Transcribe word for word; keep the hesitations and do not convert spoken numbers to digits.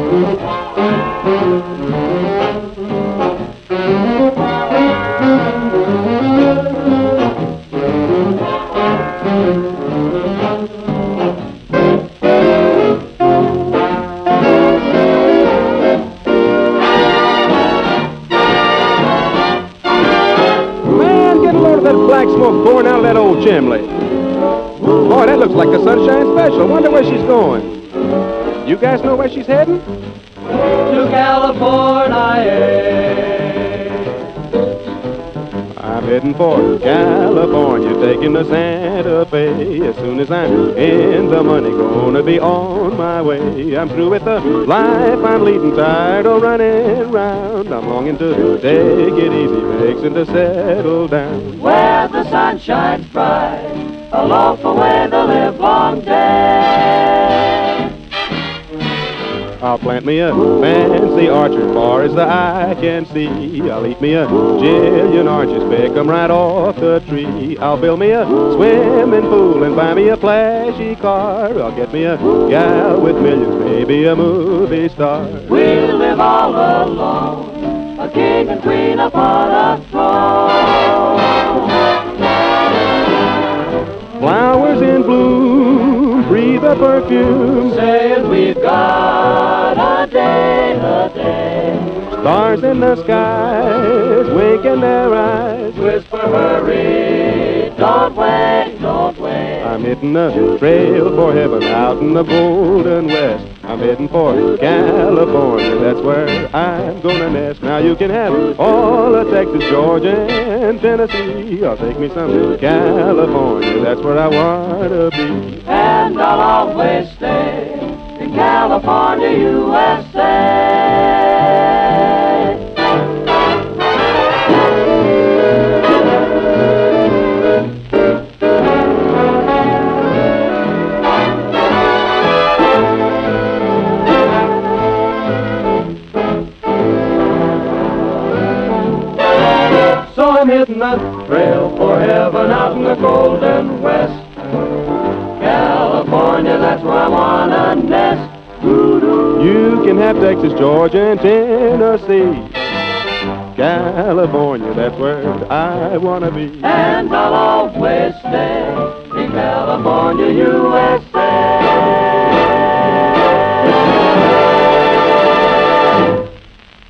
Black smoke pouring out of that old chimney. Boy, that looks like the Sunshine Special. Wonder where she's going. You guys know where she's heading? To California. I'm heading for California, taking the Santa Fe. As soon as I'm in the money, gonna be on my way. I'm through with the life I'm leading, tired of running round. I'm longing to take it easy, fixing to settle down. Where the sun shines bright, a loaf away the livelong day. I'll plant me a fancy orchard far as the eye can see. I'll eat me a jillion oranges, pick 'em right off the tree. I'll build me a swimming pool and buy me a flashy car. I'll get me a gal with millions, maybe a movie star. We'll live all alone, a king and queen upon a throne. Flowers in bloom, breathe a perfume, saying we've got a day, a day. Stars in the skies, wink in their eyes, whisper hurry, don't wait, don't wait. I'm hitting the trail for heaven out in the golden west. I'm heading for California, that's where I'm gonna nest. Now you can have all of Texas, Georgia, and Tennessee. I'll take me some to California, that's where I wanna be. And I'll always stay in California, U S A. So I'm hitting the trail for heaven out in the golden west. California, that's where I wanna nest. Doo-doo. You can have Texas, Georgia, and Tennessee. California, that's where I wanna be. And I'll always stay in California, U S A.